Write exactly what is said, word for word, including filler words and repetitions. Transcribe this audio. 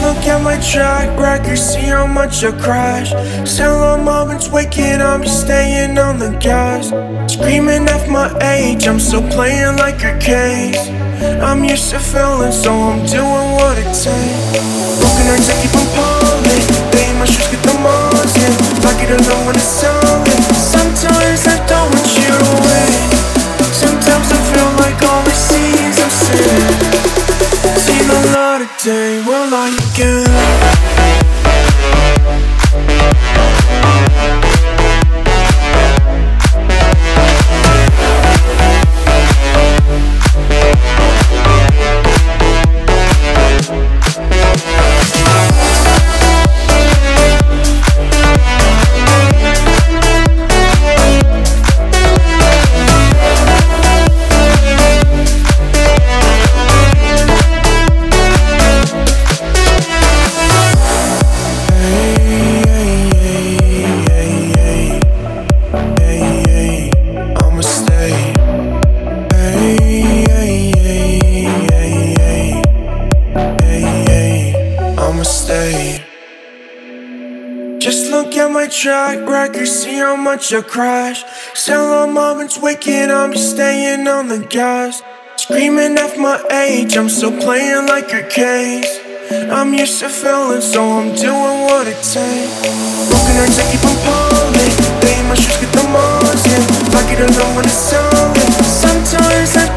look at my track record, see how much I crash. Still on moments waking up, you staying on the gas. Screaming at my age, I'm still playing like a case. I'm used to feeling, so I'm doing what it takes. Broken hearts, I keep on falling. They in my shoes, get the malls in. Like it alone when it's solid. Sometimes I don't want you to win. Sometimes I feel like all I see is I'm sin. Seen a lot of day, will I again? Just look at my track record, see how much I crash. Still on moments waking up, you staying on the gas. Screaming at my age, I'm still playing like a case. I'm used to feeling, so I'm doing what it takes. Broken hearts, I keep on falling. They in my shoes, get the malls in. Like it alone when it's solid. Sometimes I